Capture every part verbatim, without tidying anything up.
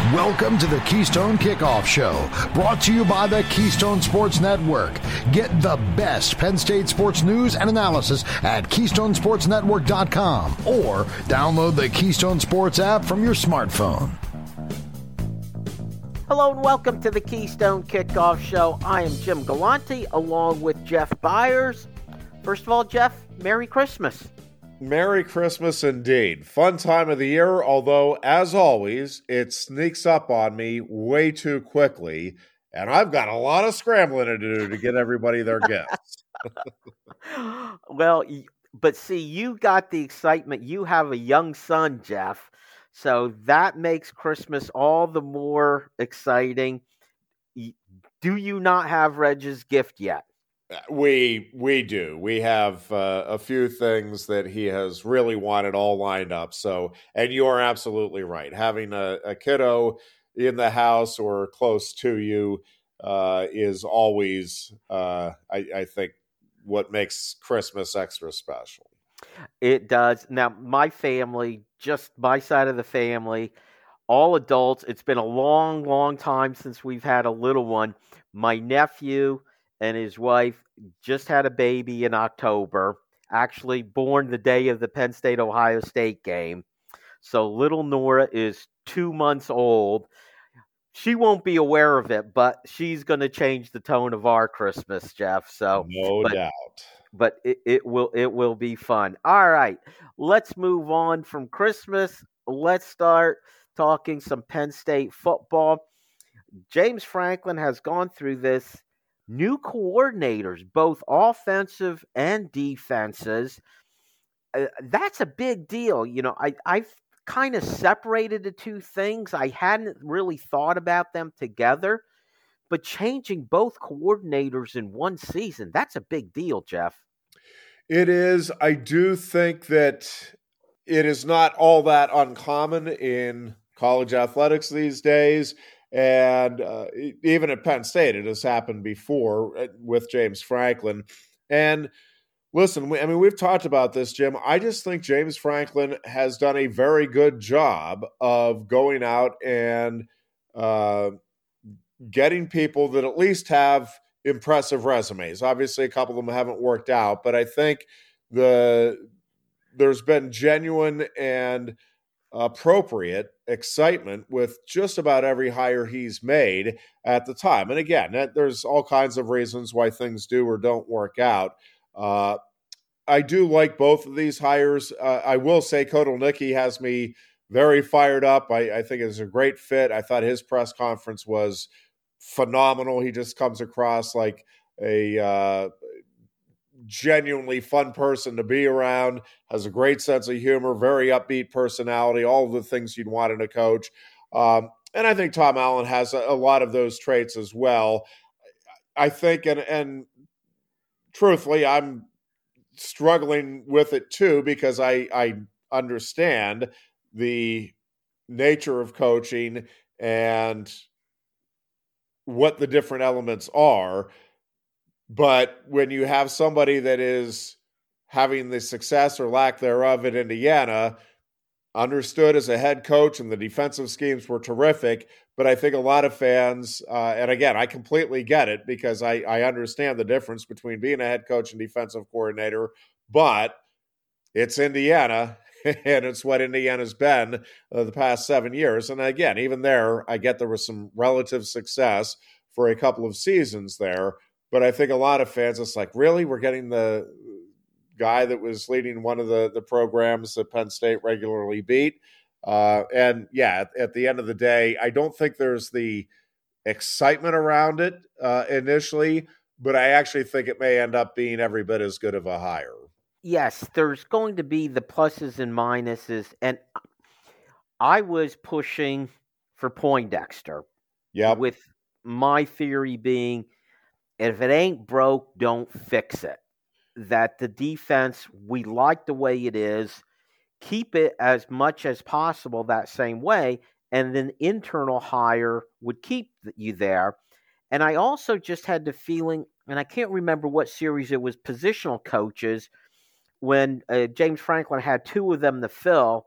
Welcome to the Keystone Kickoff Show, brought to you by the Keystone Sports Network. Get the best Penn State sports news and analysis at keystone sports network dot com or download the Keystone Sports app from your smartphone. Hello and welcome to the Keystone Kickoff Show. I am Jim Galante along with Jeff Byers. First of all, Jeff, Merry Christmas. Merry Christmas indeed. Fun time of the year, although, as always, it sneaks up on me way too quickly, and I've got a lot of scrambling to do to get everybody their gifts. Well, but see, you got the excitement. You have a young son, Jeff, so that makes Christmas all the more exciting. Do you not have Reg's gift yet? We we do. We have uh, a few things that he has really wanted all lined up. So, and you're absolutely right. Having a, a kiddo in the house or close to you uh, is always, uh, I, I think, what makes Christmas extra special. It does. Now, my family, just my side of the family, all adults. It's been a long, long time since we've had a little one. My nephew and his wife just had a baby in October, actually born the day of the Penn State-Ohio State game. So little Nora is two months old. She won't be aware of it, but she's going to change the tone of our Christmas, Jeff. So no but, doubt. But it, it will it will be fun. All right, let's move on from Christmas. Let's start talking some Penn State football. James Franklin has gone through this. New coordinators, both offensive and defenses. Uh, that's a big deal. You know, I, I've kind of separated the two things. I hadn't really thought about them together. But changing both coordinators in one season, that's a big deal, Jeff. It is. I do think that it is not all that uncommon in college athletics these days. And uh, even at Penn State, it has happened before with James Franklin. And listen, we, I mean, we've talked about this, Jim. I just think James Franklin has done a very good job of going out and uh, getting people that at least have impressive resumes. Obviously, a couple of them haven't worked out, but I think the there's been genuine and appropriate excitement with just about every hire he's made at the time. And again, that, there's all kinds of reasons why things do or don't work out. Uh, I do like both of these hires. Uh, I will say Kotelnicki has me very fired up. I, I think it's a great fit. I thought his press conference was phenomenal. He just comes across like a uh, genuinely fun person to be around, has a great sense of humor, very upbeat personality, all of the things you'd want in a coach. Um, and I think Tom Allen has a, a lot of those traits as well. I think, and, and truthfully, I'm struggling with it too, because I, I understand the nature of coaching and what the different elements are. But when you have somebody that is having the success or lack thereof at Indiana, understood as a head coach, and the defensive schemes were terrific, but I think a lot of fans, uh, and again, I completely get it because I, I understand the difference between being a head coach and defensive coordinator, but it's Indiana, and it's what Indiana's been uh, the past seven years. And again, even there, I get there was some relative success for a couple of seasons there. But I think a lot of fans, it's like, really? We're getting the guy that was leading one of the, the programs that Penn State regularly beat. Uh, and, yeah, at, at the end of the day, I don't think there's the excitement around it uh, initially, but I actually think it may end up being every bit as good of a hire. Yes, there's going to be the pluses and minuses. And I was pushing for Poindexter. Yep. With my theory being, if it ain't broke, don't fix it. That the defense, we like the way it is. Keep it as much as possible that same way. And then internal hire would keep you there. And I also just had the feeling, and I can't remember what series it was, positional coaches, when uh, James Franklin had two of them to fill.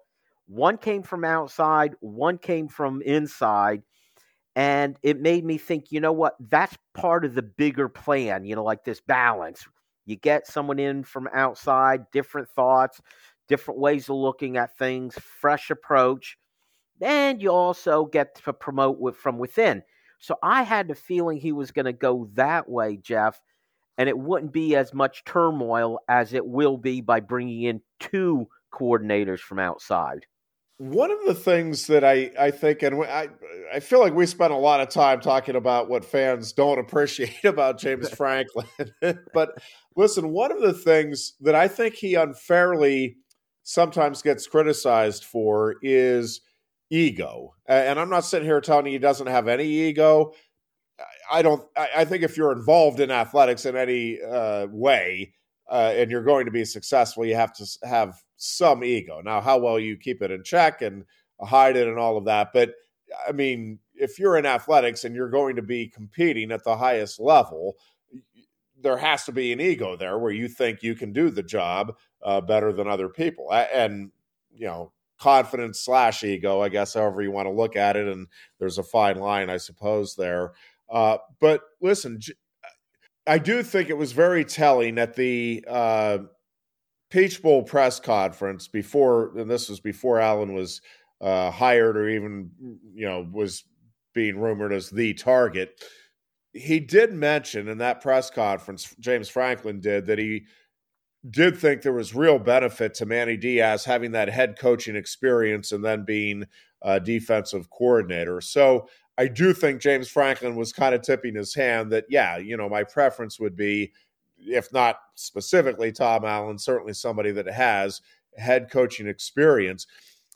One came from outside, one came from inside. And it made me think, you know what? That's part of the bigger plan, you know, like this balance. You get someone in from outside, different thoughts, different ways of looking at things, fresh approach. And you also get to promote with, from within. So I had the feeling he was going to go that way, Jeff, and it wouldn't be as much turmoil as it will be by bringing in two coordinators from outside. One of the things that I, I think, and I, I feel like we spent a lot of time talking about what fans don't appreciate about James Franklin. But listen, one of the things that I think he unfairly sometimes gets criticized for is ego. And I'm not sitting here telling you he doesn't have any ego. I don't, I think if you're involved in athletics in any uh, way, Uh, and you're going to be successful, you have to have some ego. Now, how well you keep it in check and hide it and all of that. But, I mean, if you're in athletics and you're going to be competing at the highest level, there has to be an ego there where you think you can do the job uh, better than other people. And, you know, confidence slash ego, I guess, however you want to look at it. And there's a fine line, I suppose, there. Uh, but listen, I do think it was very telling at the uh, Peach Bowl press conference before, and this was before Allen was uh, hired or even, you know, was being rumored as the target. He did mention in that press conference, James Franklin did, that he did think there was real benefit to Manny Diaz having that head coaching experience and then being a defensive coordinator. So I do think James Franklin was kind of tipping his hand that, yeah, you know, my preference would be, if not specifically Tom Allen, certainly somebody that has head coaching experience.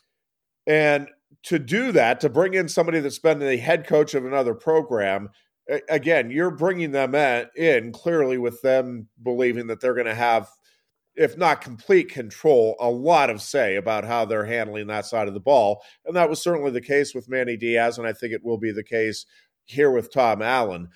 And to do that, to bring in somebody that's been the head coach of another program, again, you're bringing them in clearly with them believing that they're going to have, if not complete control, a lot of say about how they're handling that side of the ball. And that was certainly the case with Manny Diaz, and I think it will be the case here with Tom Allen.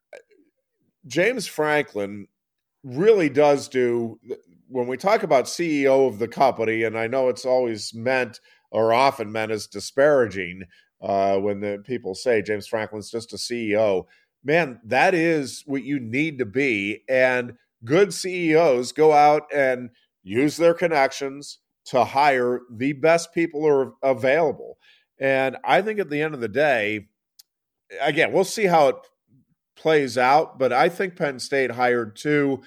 James Franklin really does do, when we talk about C E O of the company, and I know it's always meant or often meant as disparaging uh, when the people say James Franklin's just a C E O, man, that is what you need to be. And good C E Os go out and use their connections to hire the best people who are available. And I think at the end of the day, again, we'll see how it plays out, but I think Penn State hired two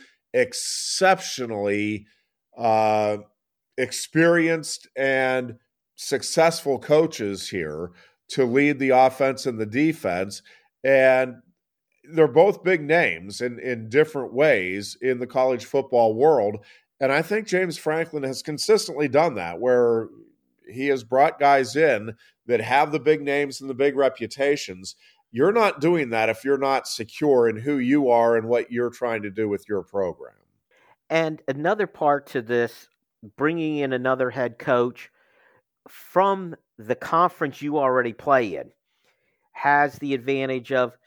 exceptionally uh, experienced and successful coaches here to lead the offense and the defense. And they're both big names in, in different ways in the college football world. And I think James Franklin has consistently done that, where he has brought guys in that have the big names and the big reputations. You're not doing that if you're not secure in who you are and what you're trying to do with your program. And another part to this, bringing in another head coach from the conference you already play in, has the advantage of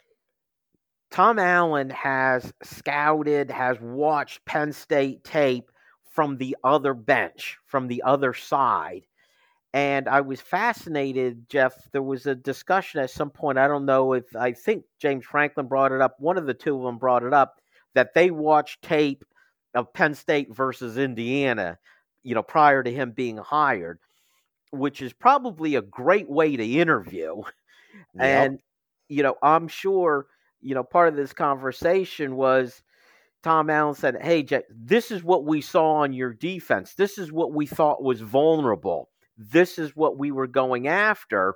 Tom Allen has scouted, has watched Penn State tape from the other bench, from the other side. And I was fascinated, Jeff. There was a discussion at some point. I don't know if, I think James Franklin brought it up. One of the two of them brought it up, that they watched tape of Penn State versus Indiana, you know, prior to him being hired, which is probably a great way to interview. Yep. And, you know, I'm sure, you know, part of this conversation was Tom Allen said, hey, Jack, this is what we saw on your defense. This is what we thought was vulnerable. This is what we were going after.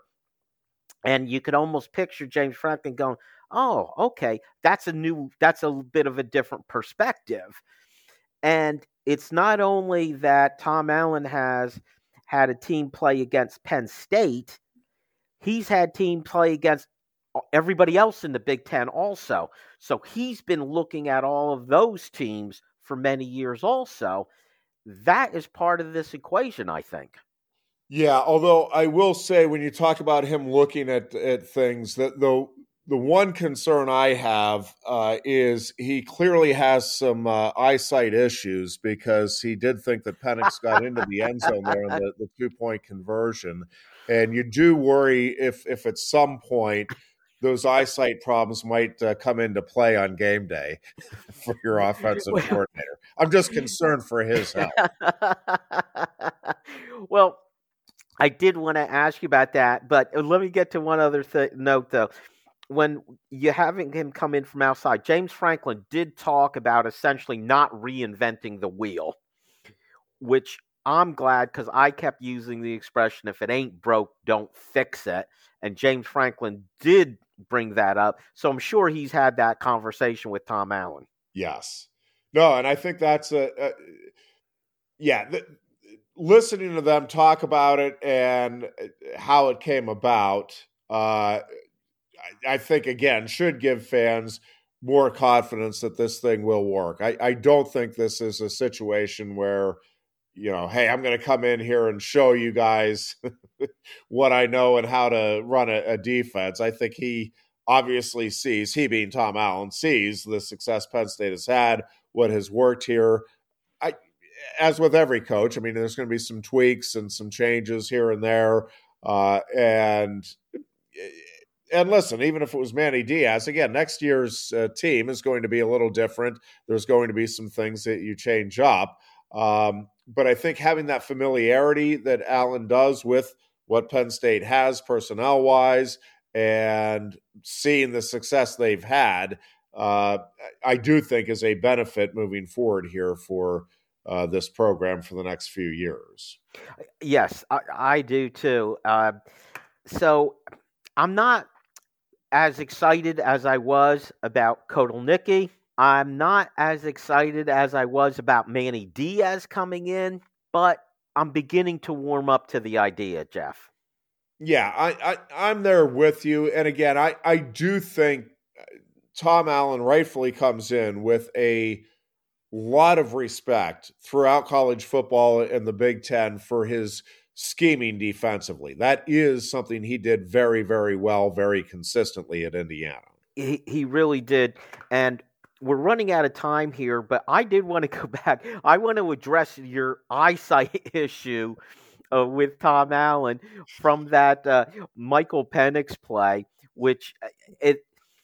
And you could almost picture James Franklin going, oh, okay, that's a new, that's a bit of a different perspective. And it's not only that Tom Allen has had a team play against Penn State, he's had team play against everybody else in the Big Ten also. So he's been looking at all of those teams for many years also. That is part of this equation, I think. Yeah, although I will say when you talk about him looking at, at things, that though the one concern I have uh, is he clearly has some uh, eyesight issues, because he did think that Penix got into the end zone there on the, the two-point conversion. And you do worry if, if at some point those eyesight problems might uh, come into play on game day for your offensive coordinator. I'm just concerned for his health. Well, I did want to ask you about that, but let me get to one other th- note, though. When you're having him come in from outside, James Franklin did talk about essentially not reinventing the wheel, which I'm glad, because I kept using the expression, if it ain't broke, don't fix it. And James Franklin did bring that up. So I'm sure he's had that conversation with Tom Allen. Yes. No, and I think that's a, a yeah, the, listening to them talk about it and how it came about, uh, I think, again, should give fans more confidence that this thing will work. I, I don't think this is a situation where, you know, hey, I'm going to come in here and show you guys what I know and how to run a, a defense. I think he obviously sees, he being Tom Allen, sees the success Penn State has had, what has worked here. I, as with every coach, I mean, there's going to be some tweaks and some changes here and there. Uh, and And listen, even if it was Manny Diaz, again, next year's uh, team is going to be a little different. There's going to be some things that you change up. Um, but I think having that familiarity that Allen does with what Penn State has personnel-wise and seeing the success they've had, uh, I do think is a benefit moving forward here for uh, this program for the next few years. Yes, I, I do too. Uh, so I'm not as excited as I was about Kotelnicki. I'm not as excited as I was about Manny Diaz coming in, but I'm beginning to warm up to the idea, Jeff. Yeah, I, I, I'm there with you. And again, I, I do think Tom Allen rightfully comes in with a lot of respect throughout college football and the Big Ten for his scheming defensively. That is something he did very, very well, very consistently at Indiana. He, he really did. And we're running out of time here, but I did want to go back. I want to address your eyesight issue uh, with Tom Allen from that uh, Michael Penix play, which it,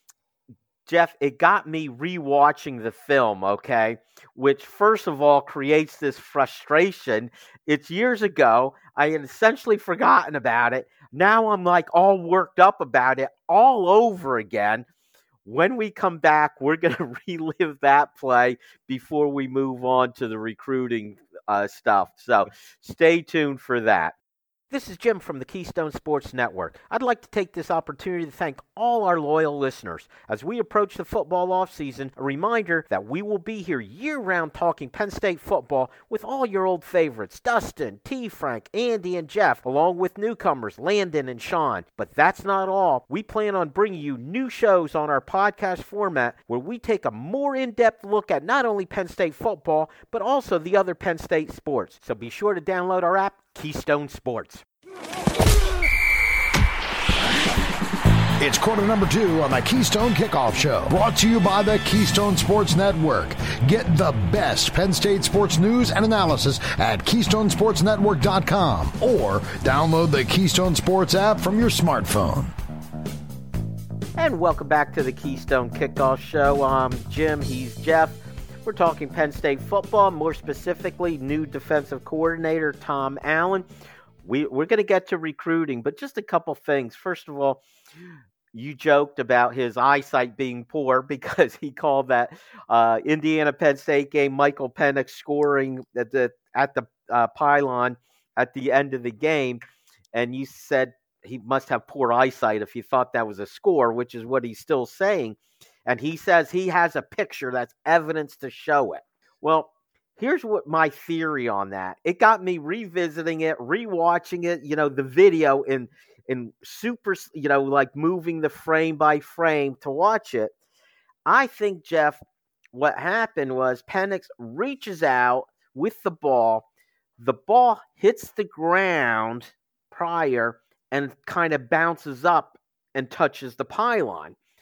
Jeff, it got me rewatching the film, okay? Which, first of all, creates this frustration. It's years ago. I had essentially forgotten about it. Now I'm like all worked up about it all over again. When we come back, we're going to relive that play before we move on to the recruiting uh, stuff. So stay tuned for that. This is Jim from the Keystone Sports Network. I'd like to take this opportunity to thank all our loyal listeners. As we approach the football offseason, a reminder that we will be here year-round talking Penn State football with all your old favorites, Dustin, T. Frank, Andy, and Jeff, along with newcomers, Landon and Sean. But that's not all. We plan on bringing you new shows on our podcast format where we take a more in-depth look at not only Penn State football, but also the other Penn State sports. So be sure to download our app, Keystone Sports. It's quarter number two on the Keystone Kickoff Show, brought to you by the Keystone Sports Network. Get the best Penn State sports news and analysis at keystone sports network dot com or download the Keystone Sports app from your smartphone. And welcome back to the Keystone Kickoff Show. I'm Jim, he's Jeff. We're talking Penn State football, more specifically new defensive coordinator Tom Allen. We, we're going to get to recruiting, but just a couple things. First of all, you joked about his eyesight being poor because he called that uh, Indiana-Penn State game Michael Penix scoring at the, at the uh, pylon at the end of the game, and you said he must have poor eyesight if you thought that was a score, which is what he's still saying. And he says he has a picture that's evidence to show it. Well, here's what my theory on that. It got me revisiting it, rewatching it, you know, the video in in super, you know, like moving the frame by frame to watch it. I think, Jeff, what happened was Penix reaches out with the ball. The ball hits the ground prior and kind of bounces up and touches the pylon.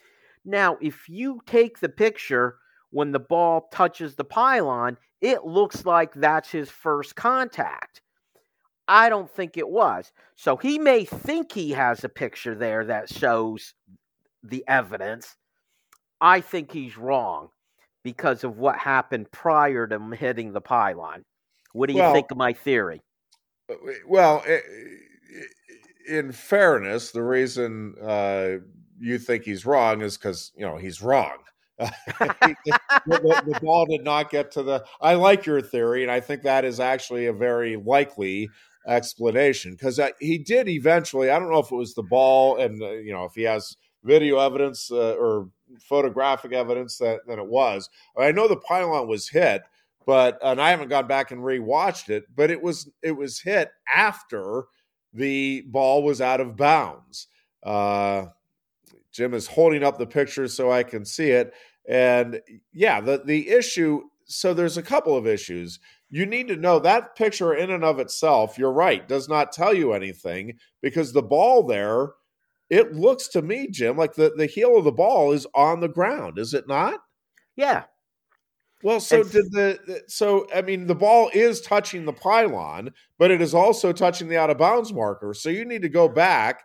Now, if you take the picture when the ball touches the pylon, it looks like that's his first contact. I don't think it was. So he may think he has a picture there that shows the evidence. I think he's wrong because of what happened prior to him hitting the pylon. What do you well, think of my theory? Well, in fairness, the reason uh, you think he's wrong is because, you know, he's wrong. the, the, the ball did not get to the – I like your theory, and I think that is actually a very likely explanation because he did eventually – I don't know if it was the ball and, uh, you know, if he has video evidence uh, or photographic evidence that, that it was. I know the pylon was hit, but and I haven't gone back and rewatched it, but it was it was hit after the ball was out of bounds. Uh, Jim is holding up the picture so I can see it. And yeah, the, the issue, so there's a couple of issues. You need to know that picture in and of itself, you're right, does not tell you anything because the ball there, it looks to me, Jim, like the, the heel of the ball is on the ground, is it not? Yeah. Well, so And- did the so I mean the ball is touching the pylon, but it is also touching the out of bounds marker. So you need to go back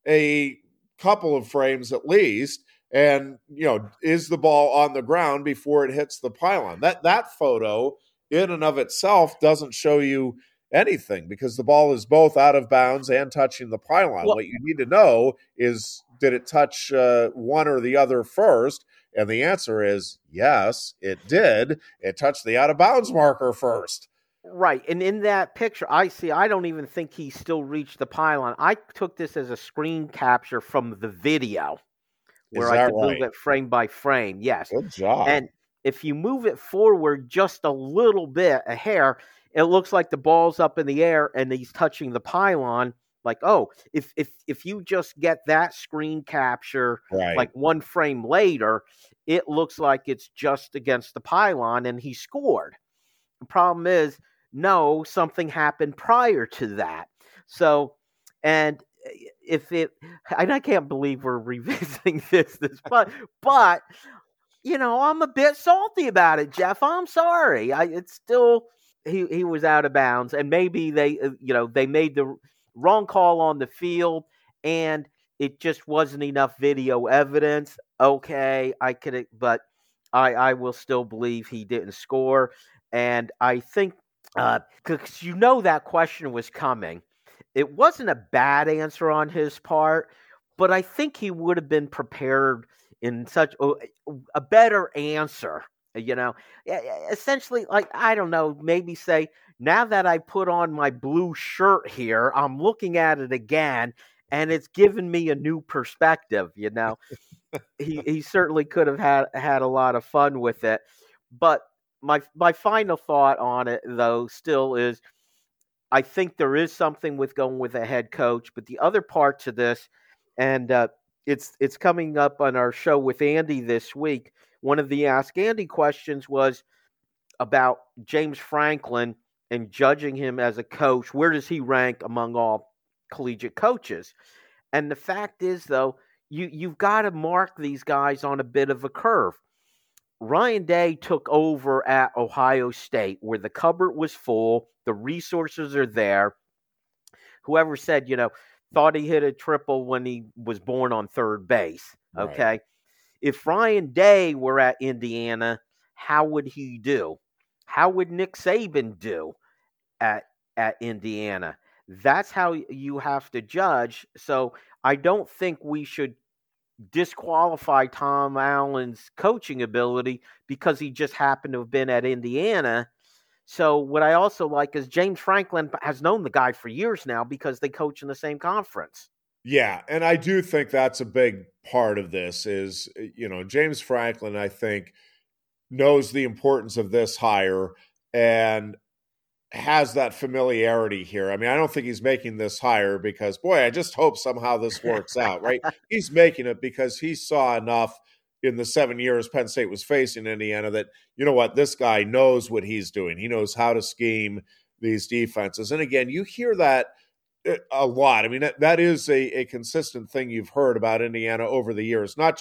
a couple of frames at least, and you know, is the ball on the ground before it hits the pylon? That that photo in and of itself doesn't show you anything because the ball is both out of bounds and touching the pylon. Well, what you need to know is did it touch uh, one or the other first? And the answer is yes, it did. It touched the out of bounds marker first. Right. And in that picture, I see, I don't even think he still reached the pylon. I took this as a screen capture from the video where Is I that could right? move it frame by frame. Yes. Good job. And if you move it forward just a little bit, a hair, it looks like the ball's up in the air and he's touching the pylon. Like, oh, if if if you just get that screen capture right. like one frame later, it looks like it's just against the pylon and he scored. The problem is, no, something happened prior to that. So, and if it, and I can't believe we're revisiting this, this, but, but, you know, I'm a bit salty about it, Jeff. I'm sorry. I, it's still, he, he was out of bounds and maybe they, you know, they made the wrong call on the field and it just wasn't enough video evidence. Okay. I could, but I, I will still believe he didn't score. And I think, uh, cause you know, that question was coming. It wasn't a bad answer on his part, but I think he would have been prepared in such a, a better answer, you know, essentially like, I don't know, maybe say, now that I put on my blue shirt here, I'm looking at it again and it's given me a new perspective, you know, he, he certainly could have had, had a lot of fun with it. But my, my final thought on it though, still is, I think there is something with going with a head coach, but the other part to this, and uh, it's it's coming up on our show with Andy this week. One of the Ask Andy questions was about James Franklin and judging him as a coach. Where does he rank among all collegiate coaches? And the fact is, though, you you've got to mark these guys on a bit of a curve. Ryan Day took over at Ohio State where the cupboard was full. The resources are there. Whoever said, you know, thought he hit a triple when he was born on third base. Okay. Right. If Ryan Day were at Indiana, how would he do? How would Nick Saban do at, at Indiana? That's how you have to judge. So I don't think we should disqualify Tom Allen's coaching ability because he just happened to have been at Indiana. So what I also like is James Franklin has known the guy for years now because they coach in the same conference. Yeah, and I do think that's a big part of this is, you know, James Franklin, I think, knows the importance of this hire and has that familiarity here. I mean, I don't think he's making this hire because, boy, I just hope somehow this works out, right? He's making it because he saw enough in the seven years Penn State was facing Indiana that, you know what, this guy knows what he's doing. He knows how to scheme these defenses. And again, you hear that a lot. I mean, that, that is a, a consistent thing you've heard about Indiana over the years, not just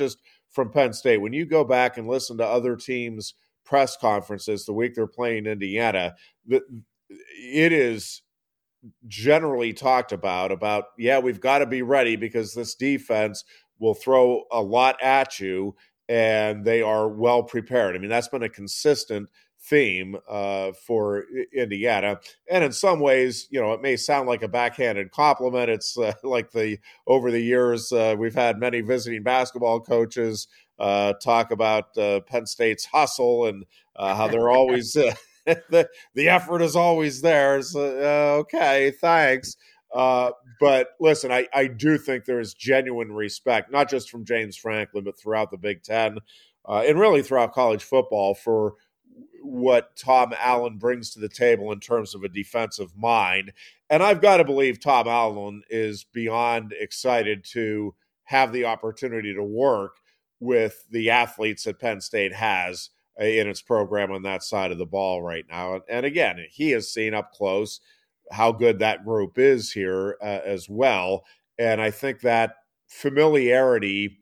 from Penn State. When you go back and listen to other teams' press conferences the week they're playing Indiana, the, it is generally talked about, about, yeah, we've got to be ready because this defense will throw a lot at you, and they are well prepared. I mean, that's been a consistent theme uh, for Indiana. And in some ways, you know, it may sound like a backhanded compliment. It's uh, like the over the years, uh, we've had many visiting basketball coaches uh, talk about uh, Penn State's hustle and uh, how they're always uh, the, the effort is always there. So, uh, okay, thanks. Uh, but listen, I, I do think there is genuine respect, not just from James Franklin, but throughout the Big Ten uh, and really throughout college football for what Tom Allen brings to the table in terms of a defensive mind. And I've got to believe Tom Allen is beyond excited to have the opportunity to work with the athletes that Penn State has in its program on that side of the ball right now. And again, he has seen up close how good that group is here uh, as well. And I think that familiarity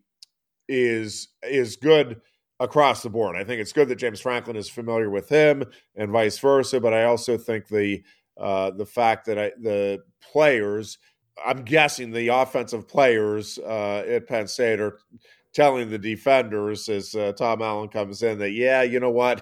is is good across the board. I think it's good that James Franklin is familiar with him and vice versa, but I also think the uh, the fact that I, the players, I'm guessing the offensive players uh, at Penn State are telling the defenders as uh, Tom Allen comes in that, yeah, you know what,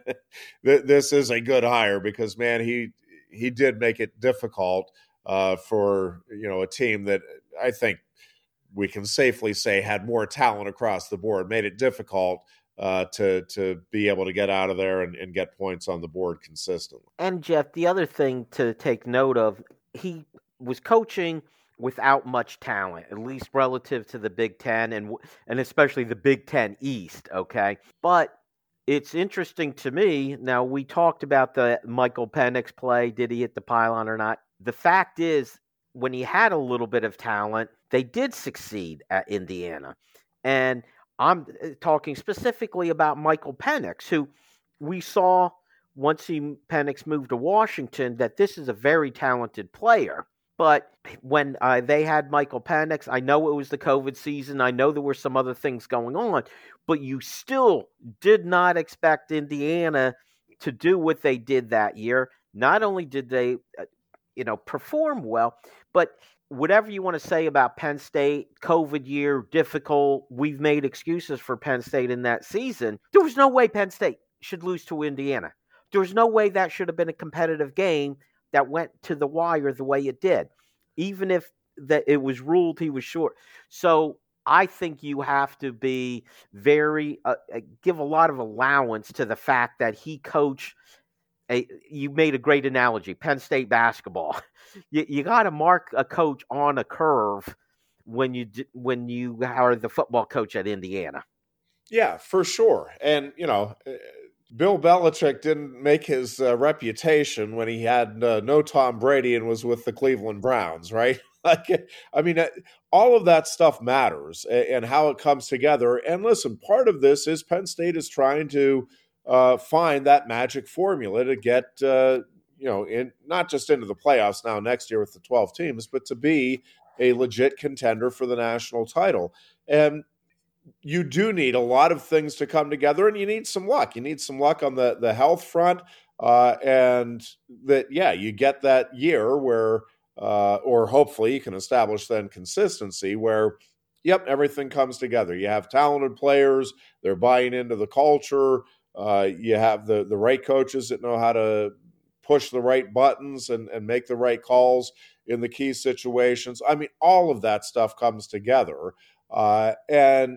this is a good hire because, man, he he did make it difficult uh, for, you know, a team that I think we can safely say had more talent across the board, made it difficult uh, to to be able to get out of there and, and get points on the board consistently. And, Jeff, the other thing to take note of, he was coaching without much talent, at least relative to the Big Ten and and especially the Big Ten East, okay? But it's interesting to me, now we talked about the Michael Penix play, did he hit the pylon or not? The fact is, when he had a little bit of talent, they did succeed at Indiana. And I'm talking specifically about Michael Penix, who we saw once he Penix moved to Washington that this is a very talented player. But when uh, they had Michael Penix, I know it was the COVID season. I know there were some other things going on, but you still did not expect Indiana to do what they did that year. Not only did they, uh, you know, perform well, but whatever you want to say about Penn State, COVID year, difficult, we've made excuses for Penn State in that season. There was no way Penn State should lose to Indiana. There was no way that should have been a competitive game that went to the wire the way it did, even if that it was ruled he was short. So I think you have to be very uh, give a lot of allowance to the fact that he coached. A, you made a great analogy, Penn State basketball. You, you got to mark a coach on a curve when you when you are the football coach at Indiana. Yeah, for sure. And you know, Bill Belichick didn't make his uh, reputation when he had uh, no Tom Brady and was with the Cleveland Browns, right? Like, I mean, all of that stuff matters and how it comes together. And listen, part of this is Penn State is trying to uh, find that magic formula to get, uh, you know, in not just into the playoffs now next year with the twelve teams, but to be a legit contender for the national title. And you do need a lot of things to come together, and you need some luck. You need some luck on the, the health front, uh, and that, yeah, you get that year where, uh, or hopefully you can establish then consistency where, yep, everything comes together. You have talented players, they're buying into the culture, uh, you have the, the right coaches that know how to push the right buttons and, and make the right calls in the key situations. I mean, all of that stuff comes together. Uh, and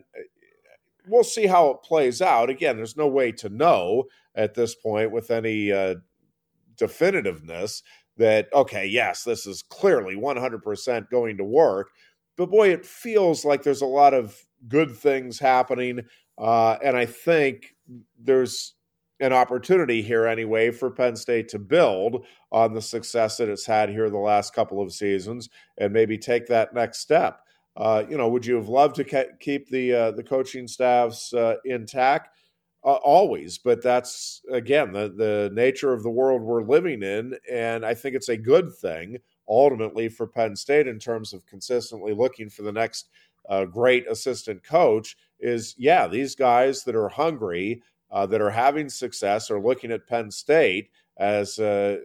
we'll see how it plays out. Again, there's no way to know at this point with any uh, definitiveness that, okay, yes, this is clearly one hundred percent going to work. But boy, it feels like there's a lot of good things happening. Uh, and I think there's an opportunity here anyway for Penn State to build on the success that it's had here the last couple of seasons and maybe take that next step. Uh, you know, would you have loved to ke- keep the uh, the coaching staffs uh, intact? Uh, always, but that's, again, the, the nature of the world we're living in, and I think it's a good thing, ultimately, for Penn State in terms of consistently looking for the next uh, great assistant coach is, yeah, these guys that are hungry, uh, that are having success, are looking at Penn State as a,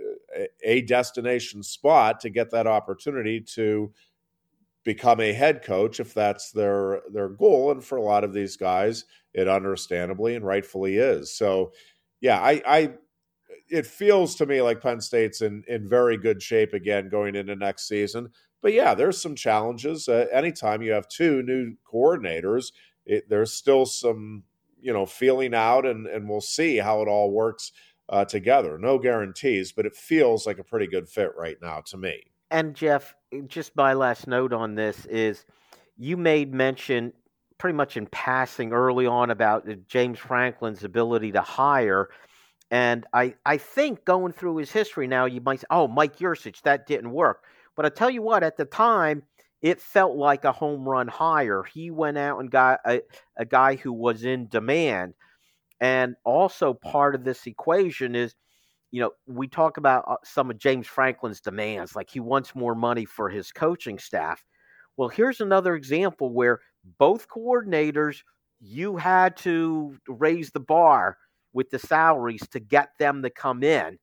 a destination spot to get that opportunity to become a head coach if that's their their goal. And for a lot of these guys, it understandably and rightfully is. So, yeah, I, I it feels to me like Penn State's in, in very good shape again going into next season. But, yeah, there's some challenges. Uh, anytime you have two new coordinators, it, there's still some, you know, feeling out, and, and we'll see how it all works uh, together. No guarantees, but it feels like a pretty good fit right now to me. And, Jeff, just my last note on this is you made mention pretty much in passing early on about James Franklin's ability to hire. And I, I think going through his history now, you might say, oh, Mike Yurcich, that didn't work. But I tell you what, at the time, it felt like a home run hire. He went out and got a, a guy who was in demand. And also part of this equation is, you know, we talk about some of James Franklin's demands, like he wants more money for his coaching staff. Well, here's another example where both coordinators, you had to raise the bar with the salaries to get them to come in.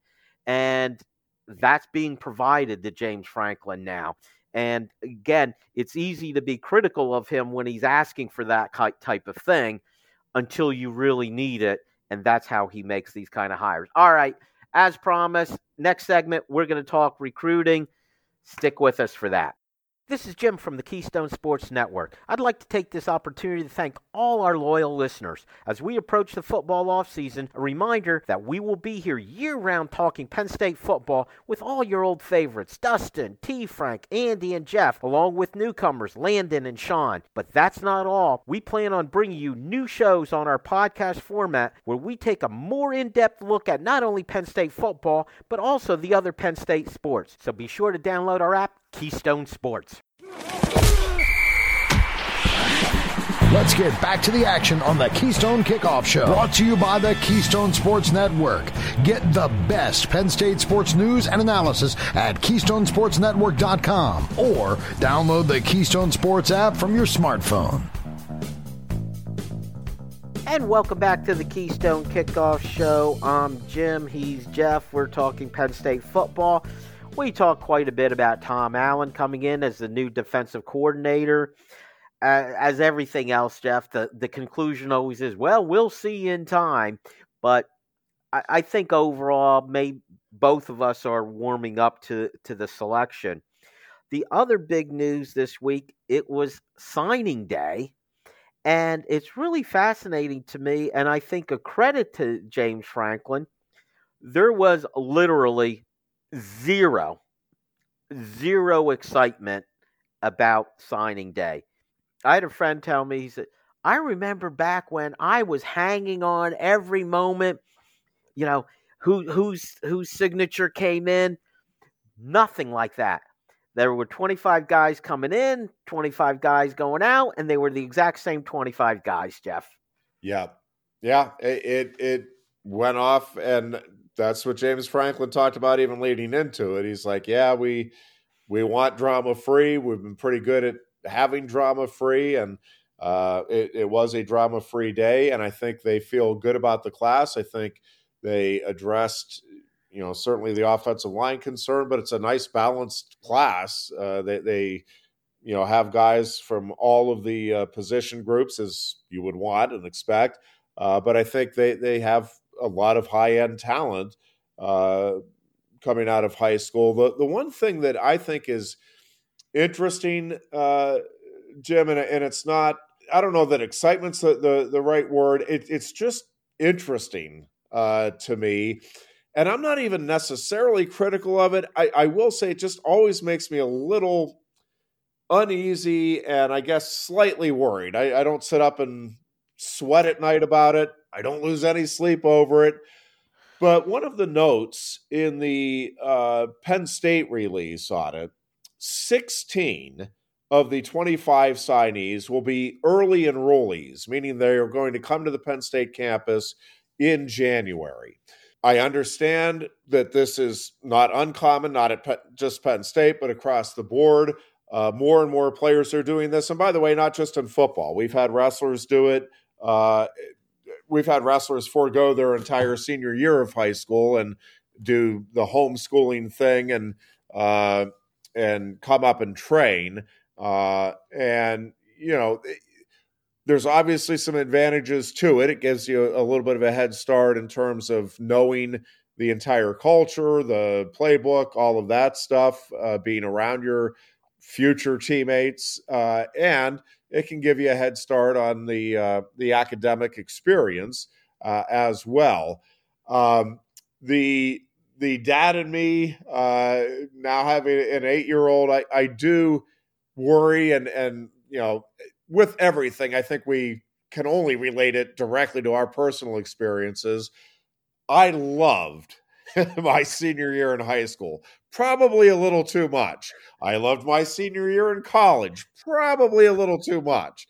And that's being provided to James Franklin now. And again, it's easy to be critical of him when he's asking for that type of thing until you really need it. And that's how he makes these kind of hires. All right. As promised, next segment, we're going to talk recruiting. Stick with us for that. This is Jim from the Keystone Sports Network. I'd like to take this opportunity to thank all our loyal listeners. As we approach the football offseason, a reminder that we will be here year-round talking Penn State football with all your old favorites, Dustin, T. Frank, Andy, and Jeff, along with newcomers, Landon and Sean. But that's not all. We plan on bringing you new shows on our podcast format where we take a more in-depth look at not only Penn State football, but also the other Penn State sports. So be sure to download our app, Keystone Sports. Let's get back to the action on the Keystone Kickoff Show. Brought to you by the Keystone Sports Network. Get the best Penn State sports news and analysis at keystone sports network dot com or download the Keystone Sports app from your smartphone. And welcome back to the Keystone Kickoff Show. I'm Jim. He's Jeff. We're talking Penn State football. We talked quite a bit about Tom Allen coming in as the new defensive coordinator. Uh, as everything else, Jeff, the, the conclusion always is, well, we'll see in time. But I, I think overall, maybe both of us are warming up to, to the selection. The other big news this week, it was signing day. And it's really fascinating to me, and I think a credit to James Franklin. There was literally Zero, zero excitement about signing day. I had a friend tell me, he said, I remember back when I was hanging on every moment, you know, who whose whose signature came in. Nothing like that. There were twenty-five guys coming in, twenty-five guys going out, and they were the exact same twenty-five guys, Jeff. Yeah. Yeah. It, it, it went off, and that's what James Franklin talked about even leading into it. He's like, yeah, we we want drama-free. We've been pretty good at having drama-free, and uh, it, it was a drama-free day, and I think they feel good about the class. I think they addressed, you know, certainly the offensive line concern, but it's a nice balanced class. Uh, they, they, you know, have guys from all of the uh, position groups as you would want and expect, uh, but I think they, they have a lot of high-end talent uh, coming out of high school. The the one thing that I think is interesting, uh, Jim, and, and it's not, I don't know that excitement's the, the, the right word. It, it's just interesting uh, to me. And I'm not even necessarily critical of it. I, I will say it just always makes me a little uneasy and I guess slightly worried. I, I don't sit up and sweat at night about it. I don't lose any sleep over it. But one of the notes in the uh, Penn State release on it, sixteen of the twenty-five signees will be early enrollees, meaning they are going to come to the Penn State campus in January. I understand that this is not uncommon, not at Penn, just Penn State, but across the board. Uh, more and more players are doing this. And by the way, not just in football. We've had wrestlers do it. Uh, we've had wrestlers forego their entire senior year of high school and do the homeschooling thing and uh, and come up and train. Uh, and, you know, there's obviously some advantages to it. It gives you a little bit of a head start in terms of knowing the entire culture, the playbook, all of that stuff, uh, being around your future teammates, uh, and it can give you a head start on the uh, the academic experience uh, as well. Um, the the dad in me, uh, now having an eight-year-old, I, I do worry, and and you know, with everything, I think we can only relate it directly to our personal experiences. I loved my senior year in high school, probably a little too much. I loved my senior year in college, probably a little too much.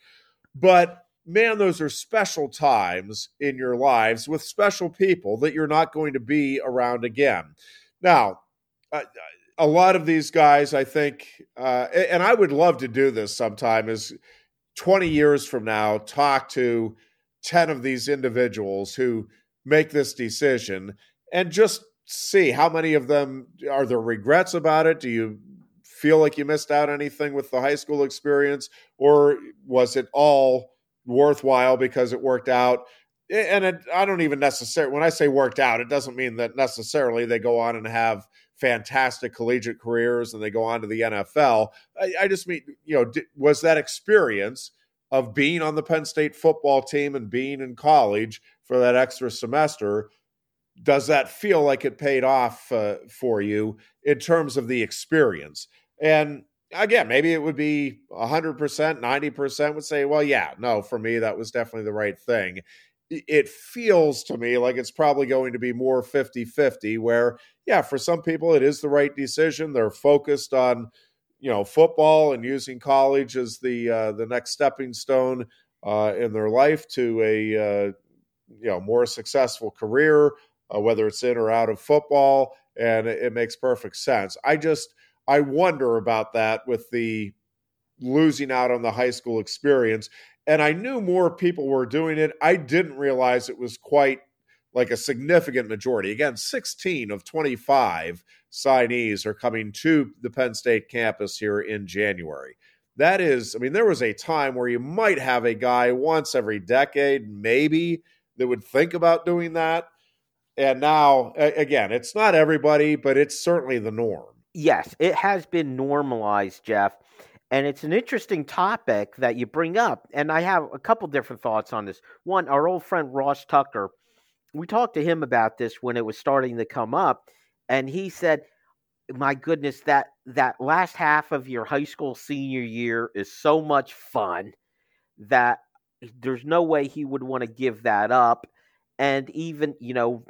But man, those are special times in your lives with special people that you're not going to be around again. Now, uh, a lot of these guys, I think, uh, and I would love to do this sometime, is twenty years from now, talk to ten of these individuals who make this decision and just see how many of them, are there regrets about it? Do you feel like you missed out anything with the high school experience, or was it all worthwhile because it worked out? And it, I don't even necessarily, when I say worked out, it doesn't mean that necessarily they go on and have fantastic collegiate careers and they go on to the N F L. I, I just mean, you know, was that experience of being on the Penn State football team and being in college for that extra semester, does that feel like it paid off uh, for you in terms of the experience? And again, maybe it would be one hundred percent, ninety percent would say, well, yeah, no, for me, that was definitely the right thing. It feels to me like it's probably going to be more fifty-fifty where, yeah, for some people, it is the right decision. They're focused on, you know, football and using college as the uh, the next stepping stone uh, in their life to a, uh, you know, more successful career, uh, whether it's in or out of football. And it, it makes perfect sense. I just, I wonder about that with the losing out on the high school experience. And I knew more people were doing it. I didn't realize it was quite like a significant majority. Again, sixteen of twenty-five signees are coming to the Penn State campus here in January. That is, I mean, there was a time where you might have a guy once every decade, maybe, that would think about doing that. And now, again, it's not everybody, but it's certainly the norm. Yes, it has been normalized, Jeff. And it's an interesting topic that you bring up. And I have a couple different thoughts on this. One, our old friend Ross Tucker, we talked to him about this when it was starting to come up. And he said, my goodness, that, that last half of your high school senior year is so much fun that there's no way he would want to give that up. And even, you know,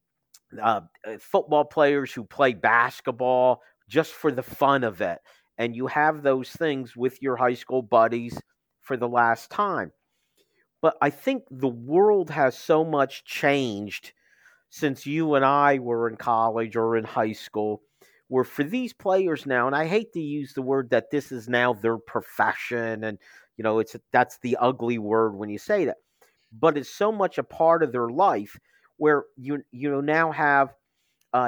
uh, football players who play basketball just for the fun of it. And you have those things with your high school buddies for the last time. But I think the world has so much changed since you and I were in college or in high school, where for these players now, and I hate to use the word that this is now their profession, and you know, it's that's the ugly word when you say that, but it's so much a part of their life where you you know now have. Uh,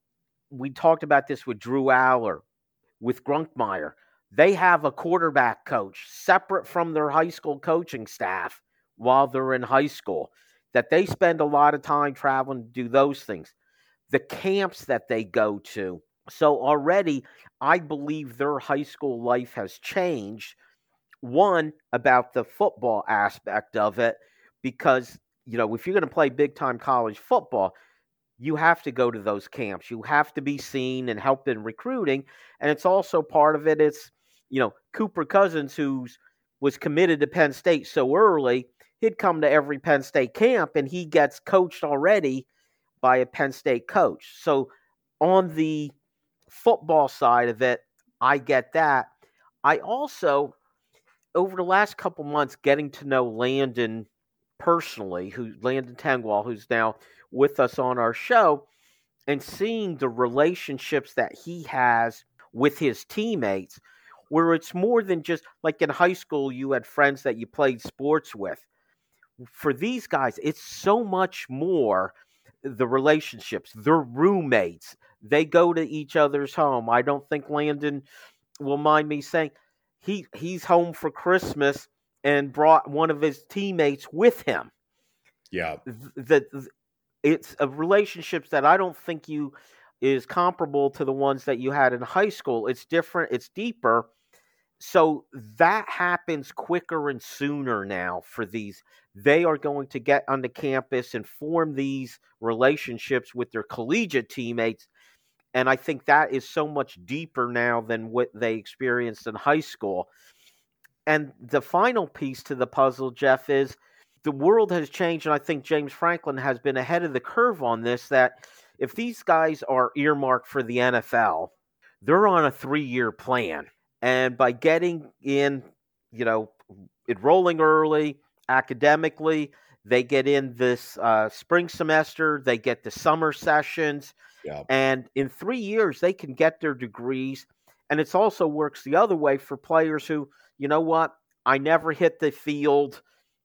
we talked about this with Drew Aller, with Grunkmeyer. They have a quarterback coach separate from their high school coaching staff while they're in high school, that they spend a lot of time traveling to do those things. The camps that they go to. So already, I believe their high school life has changed. One, about the football aspect of it, because, you know, if you're going to play big-time college football, you have to go to those camps. You have to be seen and help in recruiting. And it's also part of it. It's, you know, Cooper Cousins, who was committed to Penn State so early, he'd come to every Penn State camp and he gets coached already by a Penn State coach. So on the football side of it, I get that. I also, over the last couple months, getting to know Landon personally, who Landon Tengwall, who's now with us on our show, and seeing the relationships that he has with his teammates, where it's more than just like in high school, you had friends that you played sports with. For these guys, it's so much more the relationships, they're roommates. They go to each other's home. I don't think Landon will mind me saying he he's home for Christmas and brought one of his teammates with him. Yeah. That it's a relationships that I don't think you is comparable to the ones that you had in high school. It's different, it's deeper. So that happens quicker and sooner now for these. They are going to get onto campus and form these relationships with their collegiate teammates. And I think that is so much deeper now than what they experienced in high school. And the final piece to the puzzle, Jeff, is the world has changed. And I think James Franklin has been ahead of the curve on this, that if these guys are earmarked for the N F L, they're on a three-year plan. And by getting in, you know, enrolling early, academically, they get in this uh, spring semester, they get the summer sessions, yeah. and in three years, they can get their degrees. And it also works the other way for players who, you know what, I never hit the field,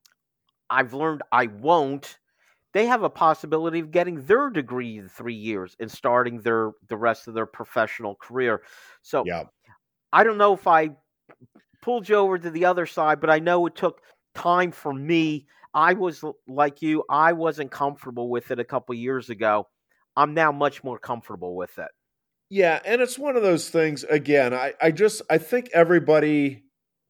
I've learned I won't. They have a possibility of getting their degree in three years and starting their the rest of their professional career. So yeah. I don't know if I pulled you over to the other side, but I know it took time for me. I was like you. I wasn't comfortable with it a couple years ago. I'm now much more comfortable with it. Yeah, and it's one of those things, again, I, I just, I think everybody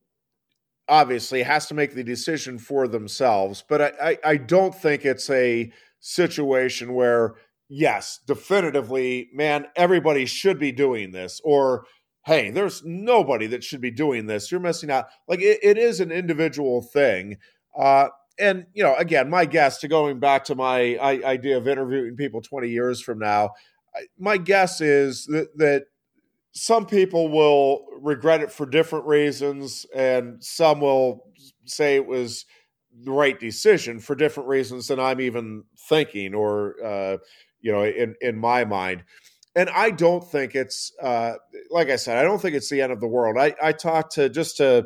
obviously has to make the decision for themselves, but I, I, I don't think it's a situation where, yes, definitively, man, everybody should be doing this, or hey, there's nobody that should be doing this. You're missing out. Like, it, it is an individual thing. Uh, and, you know, again, my guess, to going back to my I, idea of interviewing people twenty years from now, I, my guess is that, that some people will regret it for different reasons, and some will say it was the right decision for different reasons than I'm even thinking, or, uh, you know, in, in my mind. And I don't think it's, uh, like I said, I don't think it's the end of the world. I, I talked to just to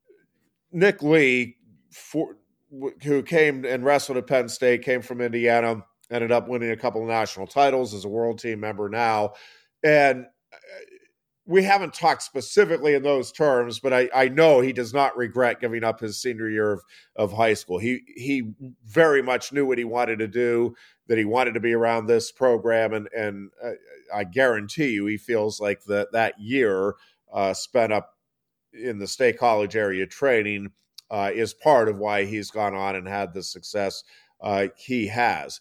Nick Lee, for, who came and wrestled at Penn State, came from Indiana, ended up winning a couple of national titles as a world team member now. And we haven't talked specifically in those terms, but I, I know he does not regret giving up his senior year of, of high school. He he very much knew what he wanted to do, that he wanted to be around this program, and and uh, I guarantee you he feels like that that year uh, spent up in the State College area training uh, is part of why he's gone on and had the success uh, he has.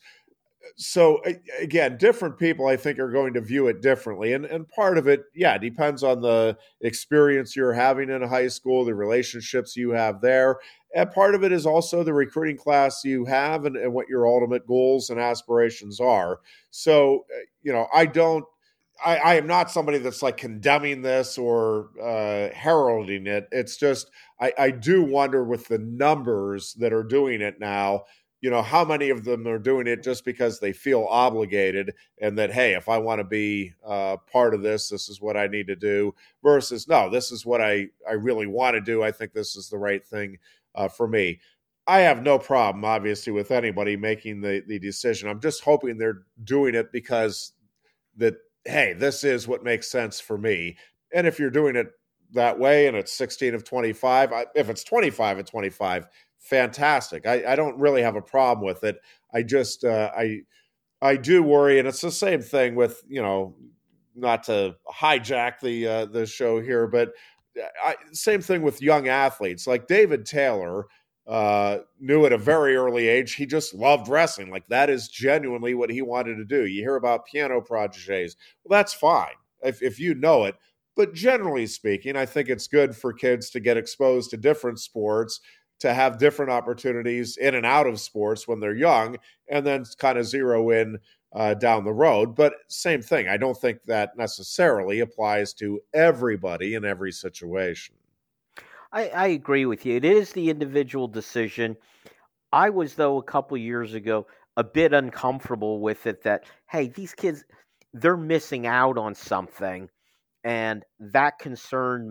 So again, different people, I think, are going to view it differently. And, and part of it, yeah, depends on the experience you're having in high school, the relationships you have there. And part of it is also the recruiting class you have, and, and what your ultimate goals and aspirations are. So, you know, I don't, I, I am not somebody that's like condemning this or uh, heralding it. It's just, I, I do wonder with the numbers that are doing it now, you know, how many of them are doing it just because they feel obligated, and that, hey, if I want to be uh, part of this, this is what I need to do, versus, no, this is what I, I really want to do. I think this is the right thing uh, for me. I have no problem, obviously, with anybody making the, the decision. I'm just hoping they're doing it because that, hey, this is what makes sense for me. And if you're doing it that way and it's sixteen of twenty-five, if it's twenty-five of twenty-five, fantastic. I, I don't really have a problem with it. I just, uh, I, I do worry, and it's the same thing with, you know, not to hijack the uh, the show here, but I, same thing with young athletes. Like David Taylor uh, knew at a very early age he just loved wrestling. Like, that is genuinely what he wanted to do. You hear about piano prodigies. Well, that's fine if if you know it. But generally speaking, I think it's good for kids to get exposed to different sports, to have different opportunities in and out of sports when they're young, and then kind of zero in uh, down the road. But same thing, I don't think that necessarily applies to everybody in every situation. I, I agree with you. It is the individual decision. I was, though, a couple years ago, a bit uncomfortable with it that, hey, these kids, they're missing out on something, and that concerned me.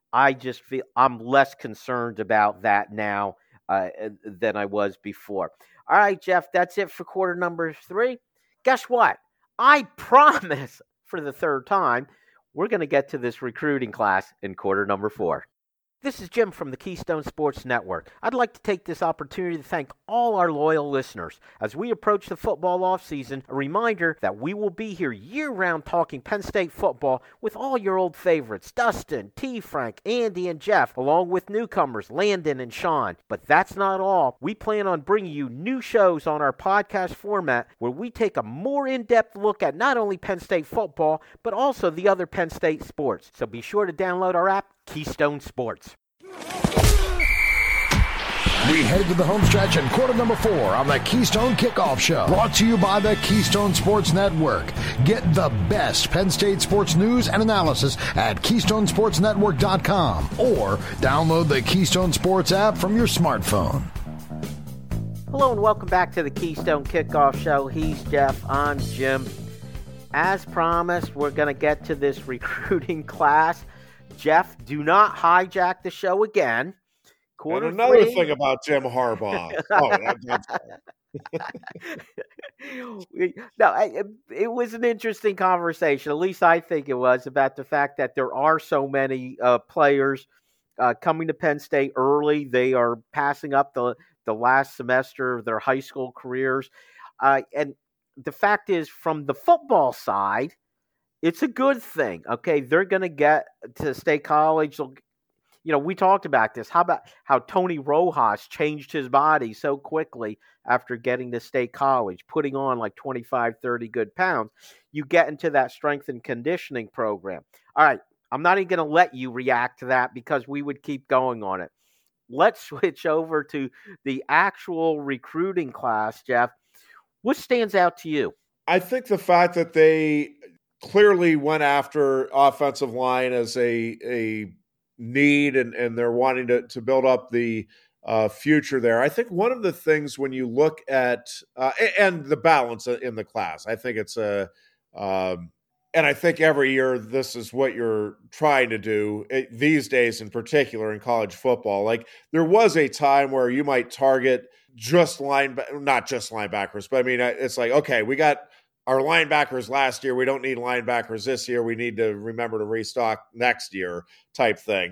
I just feel I'm less concerned about that now uh, than I was before. All right, Jeff, that's it for quarter number three. Guess what? I promise for the third time, we're going to get to this recruiting class in quarter number four. This is Jim from the Keystone Sports Network. I'd like to take this opportunity to thank all our loyal listeners. As we approach the football offseason, a reminder that we will be here year-round talking Penn State football with all your old favorites, Dustin, T. Frank, Andy, and Jeff, along with newcomers, Landon and Sean. But that's not all. We plan on bringing you new shows on our podcast format where we take a more in-depth look at not only Penn State football, but also the other Penn State sports. So be sure to download our app, Keystone Sports. We head to the home stretch in quarter number four on the Keystone Kickoff Show. Brought to you by the Keystone Sports Network. Get the best Penn State sports news and analysis at keystone sports network dot com or download the Keystone Sports app from your smartphone. Hello and welcome back to the Keystone Kickoff Show. He's Jeff. I'm Jim. As promised, we're going to get to this recruiting class. Jeff, do not hijack the show again. Quarter and another three. thing about Jim Harbaugh. oh, that, no, I, it was an interesting conversation. At least I think it was, about the fact that there are so many uh, players uh, coming to Penn State early. They are passing up the, the last semester of their high school careers. Uh, and the fact is, from the football side, it's a good thing. Okay, they're going to get to State College. You know, we talked about this. How about how Tony Rojas changed his body so quickly after getting to State College, putting on like twenty-five, thirty good pounds. You get into that strength and conditioning program. All right, I'm not even going to let you react to that because we would keep going on it. Let's switch over to the actual recruiting class, Jeff. What stands out to you? I think the fact that they clearly went after offensive line as a a need, and, and they're wanting to, to build up the uh, future there. I think one of the things when you look at uh, and the balance in the class, I think it's a um, and I think every year this is what you're trying to do it, these days, in particular in college football. Like there was a time where you might target just line, not just linebackers, but I mean it's like, okay, we got our linebackers last year, we don't need linebackers this year. We need to remember to restock next year type thing.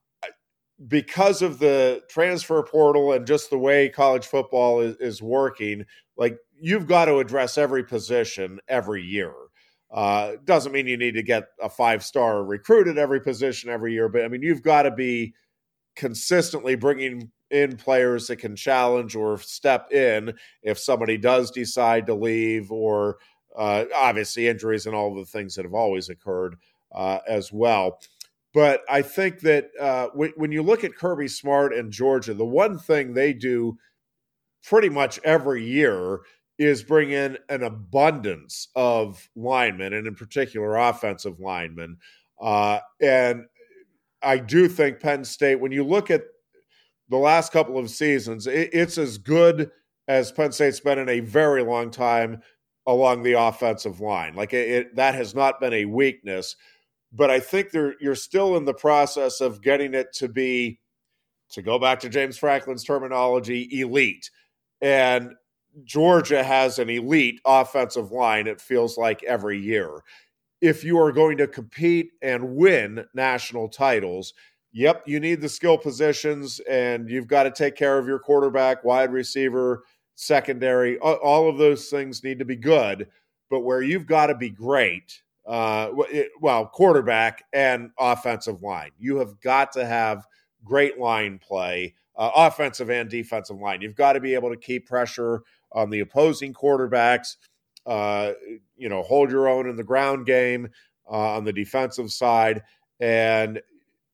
Because of the transfer portal and just the way college football is, is working, like you've got to address every position every year. Uh, doesn't mean you need to get a five-star recruit at every position every year, but I mean, you've got to be consistently bringing in players that can challenge or step in if somebody does decide to leave, or Uh, obviously injuries and all of the things that have always occurred uh, as well. But I think that uh, w- when you look at Kirby Smart and Georgia, the one thing they do pretty much every year is bring in an abundance of linemen, and in particular offensive linemen. Uh, and I do think Penn State, when you look at the last couple of seasons, it, it's as good as Penn State's been in a very long time along the offensive line. Like it, it, that has not been a weakness, but I think there, you're still in the process of getting it to be, to go back to James Franklin's terminology, elite. And Georgia has an elite offensive line, it feels like, every year. If you are going to compete and win national titles, yep, you need the skill positions, and you've got to take care of your quarterback, wide receiver, secondary. All of those things need to be good, but where you've got to be great, uh, well, quarterback and offensive line. You have got to have great line play, uh, offensive and defensive line. You've got to be able to keep pressure on the opposing quarterbacks, uh, you know, hold your own in the ground game uh, on the defensive side. And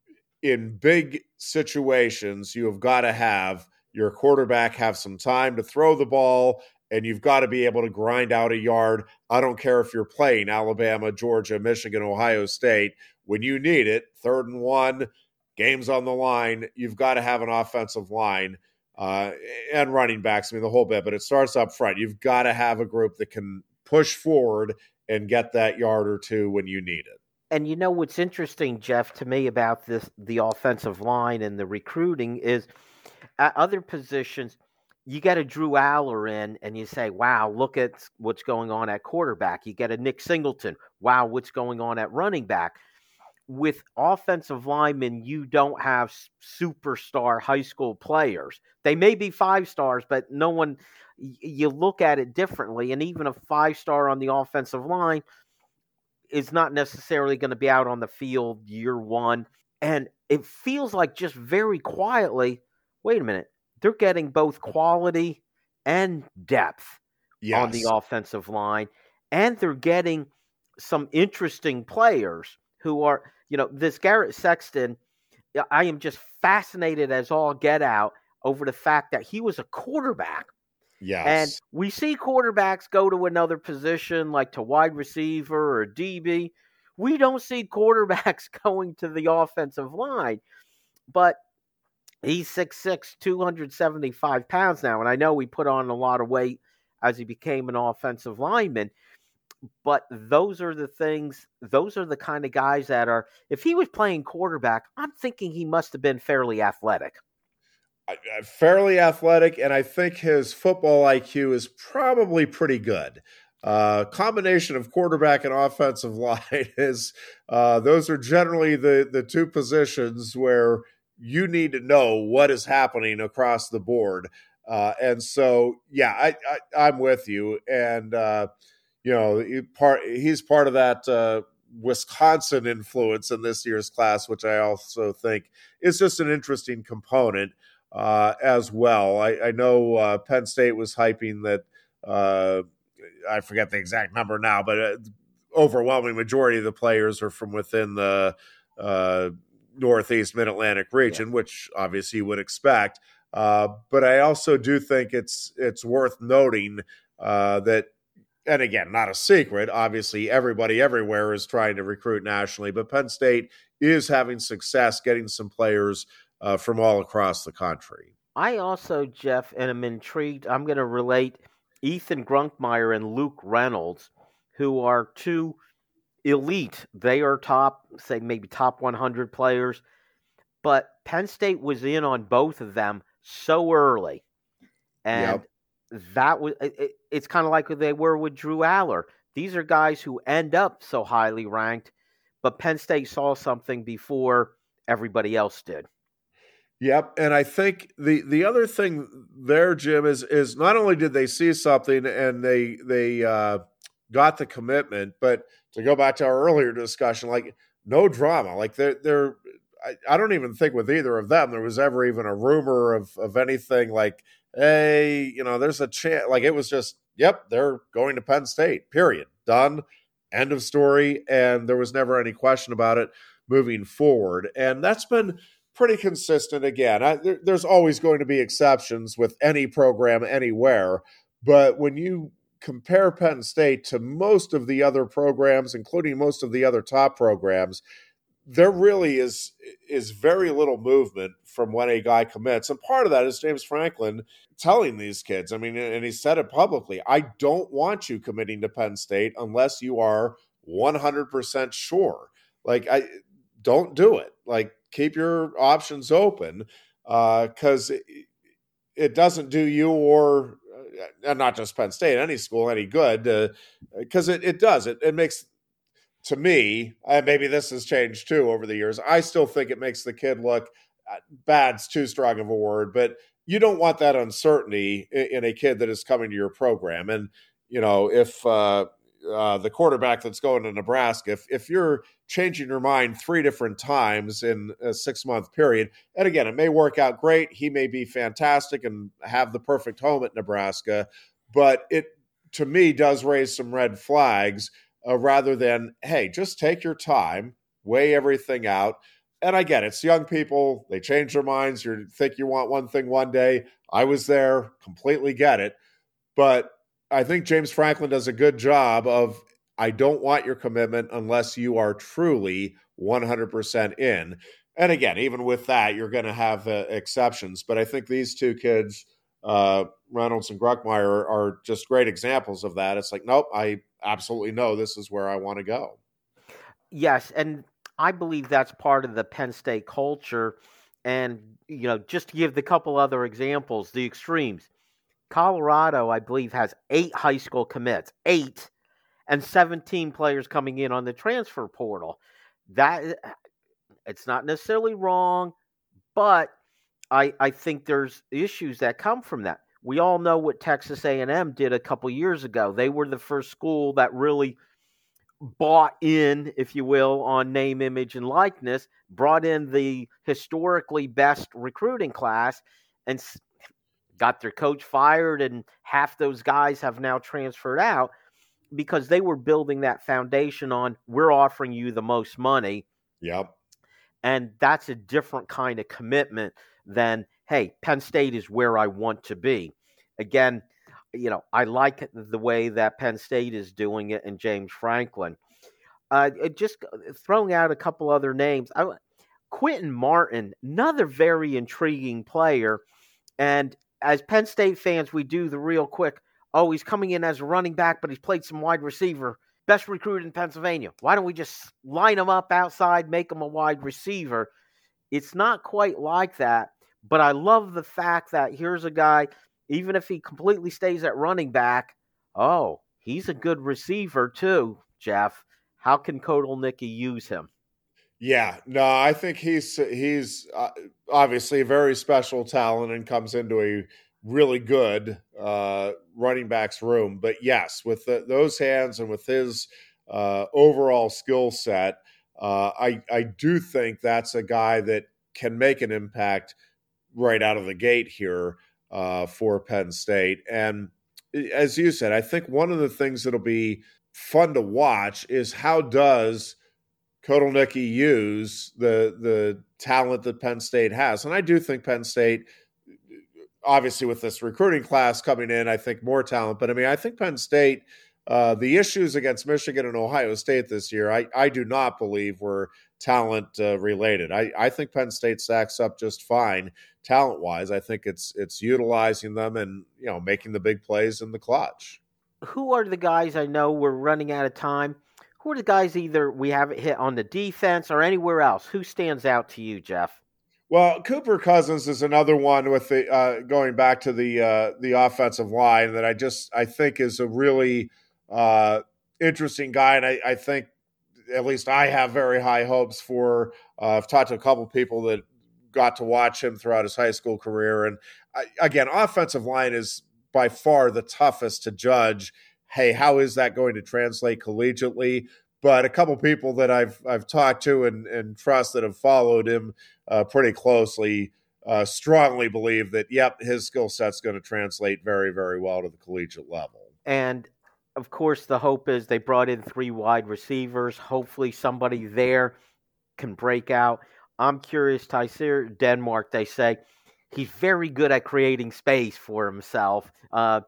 in big situations, you have got to have your quarterback have some time to throw the ball, and you've got to be able to grind out a yard. I don't care if you're playing Alabama, Georgia, Michigan, Ohio State. When you need it, third and one, game's on the line, you've got to have an offensive line uh, and running backs, I mean, the whole bit, but it starts up front. You've got to have a group that can push forward and get that yard or two when you need it. And you know what's interesting, Jeff, to me about this, the offensive line and the recruiting is at other positions, you get a Drew Aller in and you say, wow, look at what's going on at quarterback. You get a Nick Singleton. Wow, what's going on at running back? With offensive linemen, you don't have superstar high school players. They may be five stars, but no one, you look at it differently. And even a five star on the offensive line is not necessarily going to be out on the field year one. And it feels like just very quietly, wait a minute, they're getting both quality and depth yes. on the offensive line. And they're getting some interesting players who are, you know, this Garrett Sexton, I am just fascinated as all get out over the fact that he was a quarterback. Yes. And we see quarterbacks go to another position like to wide receiver or D B. We don't see quarterbacks going to the offensive line. But he's six six, two hundred seventy-five pounds now. And I know he put on a lot of weight as he became an offensive lineman. But those are the things, those are the kind of guys that are, if he was playing quarterback, I'm thinking he must have been fairly athletic. Fairly athletic, and I think his football I Q is probably pretty good. Uh, combination of quarterback and offensive line is uh, those are generally the the two positions where you need to know what is happening across the board. Uh, and so, yeah, I, I, I'm with you. And uh, you know, he part he's part of that uh, Wisconsin influence in this year's class, which I also think is just an interesting component. Uh, as well. I, I know uh, Penn State was hyping that, uh, I forget the exact number now, but uh, overwhelming majority of the players are from within the uh, Northeast Mid-Atlantic region, yeah. which obviously you would expect. Uh, but I also do think it's it's worth noting uh, that, and again, not a secret, obviously everybody everywhere is trying to recruit nationally, but Penn State is having success getting some players Uh, from all across the country. I also, Jeff, and I'm intrigued, I'm going to relate Ethan Grunkmeyer and Luke Reynolds, who are two elite. They are top, say maybe top one hundred players, but Penn State was in on both of them so early. And yep. that was, it, it's kind of like they were with Drew Aller. These are guys who end up so highly ranked, but Penn State saw something before everybody else did. Yep, and I think the, the other thing there, Jim, is is not only did they see something and they they uh, got the commitment, but to go back to our earlier discussion, like no drama. Like they're they're I, I don't even think with either of them there was ever even a rumor of of anything like, hey, you know, there's a chance. Like it was just, yep, they're going to Penn State. Period. Done. End of story. And there was never any question about it moving forward. And that's been pretty consistent. Again, I, there, there's always going to be exceptions with any program anywhere, but when you compare Penn State to most of the other programs, including most of the other top programs, there really is is very little movement from when a guy commits. And part of that is James Franklin telling these kids, I mean, and he said it publicly, I don't want you committing to Penn State unless you are one hundred percent sure. Like, I don't do it. Like, keep your options open because uh, it, it doesn't do you or uh, not just Penn State, any school, any good because uh, it, it does. It, it makes, to me, and maybe this has changed too over the years, I still think it makes the kid look, uh, bad's too strong of a word, but you don't want that uncertainty in, in a kid that is coming to your program. And, you know, if uh, uh, the quarterback that's going to Nebraska, if, if you're changing your mind three different times in a six-month period. And again, it may work out great. He may be fantastic and have the perfect home at Nebraska, but it, to me, does raise some red flags uh, rather than, hey, just take your time, weigh everything out. And I get it. It's young people. They change their minds. You think you want one thing one day. I was there, completely get it. But I think James Franklin does a good job of, I don't want your commitment unless you are truly one hundred percent in. And again, even with that, you're going to have uh, exceptions. But I think these two kids, uh, Reynolds and Grunkmeyer, are, are just great examples of that. It's like, nope, I absolutely know this is where I want to go. Yes, and I believe that's part of the Penn State culture. And, you know, just to give the couple other examples, the extremes. Colorado, I believe, has eight high school commits, eight, and seventeen players coming in on the transfer portal. That it's not necessarily wrong, but I, I think there's issues that come from that. We all know what Texas A and M did a couple years ago. They were the first school that really bought in, if you will, on name, image, and likeness, brought in the historically best recruiting class, and got their coach fired, and half those guys have now transferred out because they were building that foundation on, we're offering you the most money. Yep. And that's a different kind of commitment than, hey, Penn State is where I want to be. Again, you know, I like the way that Penn State is doing it and James Franklin. Uh, just throwing out a couple other names. I, Quentin Martin, another very intriguing player. And as Penn State fans, we do the real quick, oh, he's coming in as a running back, but he's played some wide receiver. Best recruit in Pennsylvania. Why don't we just line him up outside, make him a wide receiver? It's not quite like that, but I love the fact that here's a guy, even if he completely stays at running back, oh, he's a good receiver too, Jeff. How can Kotelnicki use him? Yeah, no, I think he's he's uh, obviously a very special talent and comes into a really good uh, running backs room. But yes, with the, those hands and with his uh, overall skill set, uh, I I do think that's a guy that can make an impact right out of the gate here uh, for Penn State. And as you said, I think one of the things that'll be fun to watch is how does Kotelnicki use the the talent that Penn State has. And I do think Penn State, obviously with this recruiting class coming in, I think more talent. But I mean, I think Penn State, uh, the issues against Michigan and Ohio State this year, I, I do not believe were talent uh, related. I, I think Penn State stacks up just fine talent wise. I think it's it's utilizing them and, you know, making the big plays in the clutch. Who are the guys? I know we're running out of time. Who are the guys either we haven't hit on the defense or anywhere else? Who stands out to you, Jeff? Well, Cooper Cousins is another one with the uh, going back to the uh, the offensive line that I just I think is a really uh, interesting guy, and I, I think at least I have very high hopes for. Uh, I've talked to a couple of people that got to watch him throughout his high school career, and I, again, offensive line is by far the toughest to judge. Hey, how is that going to translate collegiately? But a couple people that I've I've talked to and, and trust that have followed him uh, pretty closely uh, strongly believe that, yep, his skill set's going to translate very, very well to the collegiate level. And, of course, the hope is they brought in three wide receivers. Hopefully somebody there can break out. I'm curious, Tyser Denmark, they say, he's very good at creating space for himself. Uh,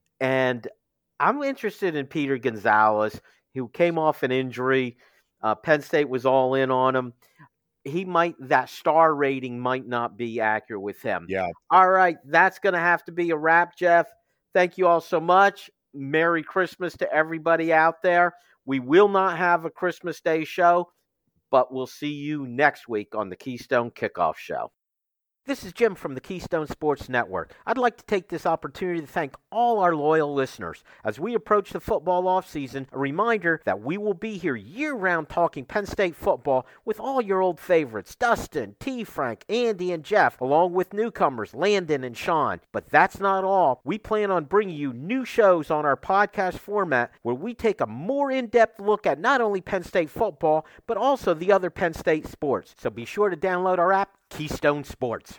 and I'm interested in Peter Gonzalez, who came off an injury. Uh, Penn State was all in on him. He might, that star rating might not be accurate with him. Yeah. All right. That's going to have to be a wrap, Jeff. Thank you all so much. Merry Christmas to everybody out there. We will not have a Christmas Day show, but we'll see you next week on the Keystone Kickoff Show. This is Jim from the Keystone Sports Network. I'd like to take this opportunity to thank all our loyal listeners. As we approach the football offseason, a reminder that we will be here year-round talking Penn State football with all your old favorites, Dustin, T. Frank, Andy, and Jeff, along with newcomers, Landon and Sean. But that's not all. We plan on bringing you new shows on our podcast format where we take a more in-depth look at not only Penn State football, but also the other Penn State sports. So be sure to download our app, Keystone Sports.